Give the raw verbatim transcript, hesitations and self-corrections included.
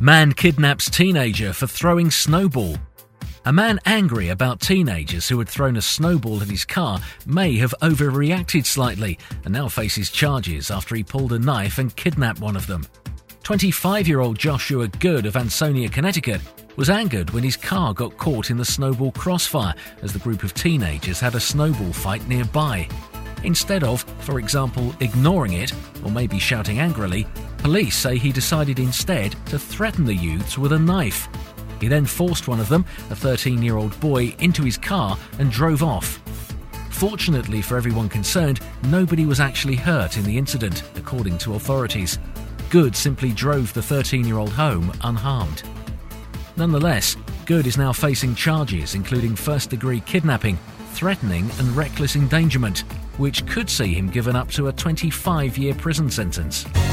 Man kidnaps teenager for throwing snowball. A man angry about teenagers who had thrown a snowball at his car may have overreacted slightly and now faces charges after he pulled a knife and kidnapped one of them. twenty-five-year-old Joshua Good of Ansonia, Connecticut, was angered when his car got caught in the snowball crossfire as the group of teenagers had a snowball fight nearby. Instead of, for example, ignoring it or maybe shouting angrily, police say he decided instead to threaten the youths with a knife. He then forced one of them, a thirteen-year-old boy, into his car and drove off. Fortunately for everyone concerned, nobody was actually hurt in the incident, according to authorities. Good simply drove the thirteen-year-old home unharmed. Nonetheless, Good is now facing charges including first-degree kidnapping, threatening and reckless endangerment, which could see him given up to a twenty-five-year prison sentence.